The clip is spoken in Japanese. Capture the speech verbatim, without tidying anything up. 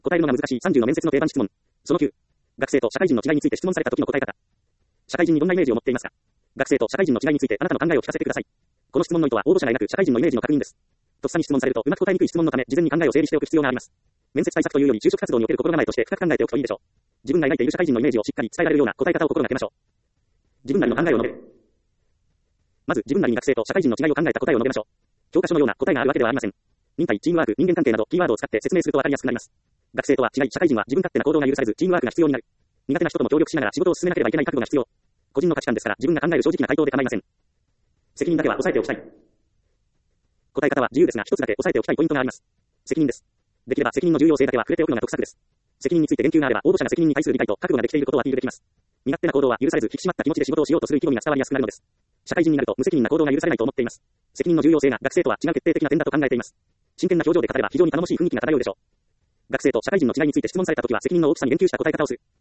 答えるのが難しいさんじゅうの面接の定番質問。そのきゅう。学生と社会人の違いについて質問された時の答え方。社会人にどんなイメージを持っていますか？学生と社会人の違いについてあなたの考えを聞かせてください。この質問の意図は応募者が描く社会人のイメージの確認です。とっさに質問されるとうまく答えにくい質問のため、事前に考えを整理しておく必要があります。面接対策というより就職活動における心構えとして深く考えておくといいでしょう。自分が描いている社会人のイメージをしっかり伝えられるような答え方を心がけましょう。自分なりの考えを述べる。まず自分なりに学生と社会人の違いを考えた答えを述べましょう。教科書のような答えがあるわけではありません。忍耐、チームワーク、人間関係などキーワードを使って説明するとわかりやすくなります。学生とは違い、社会人は自分勝手な行動が許されず、チームワークが必要になる。苦手な人とも協力しながら仕事を進めなければいけない覚悟が必要。個人の価値観ですから、自分が考える正直な回答で構いません。責任だけは抑えておきたい。答え方は自由ですが、一つだけ押さえておきたいポイントがあります。責任です。できれば責任の重要性だけは触れておくのが得策です。責任について言及があれば、応募者が責任に対する理解と覚悟ができていることをアピールできます。身勝手な行動は許されず、引き締まった気持ちで仕事をしようとする意気込みが伝わりやすくなるのです。社会人になると無責任な行動が許されないと思っています。責任の重要性が学生とは違う決定的な点だと考えています。真剣な表情で語れば非常に頼もしい雰囲気が漂うでしょう。学生と社会人の違いについて質問されたときは責任の大きさに言及した答え方をする。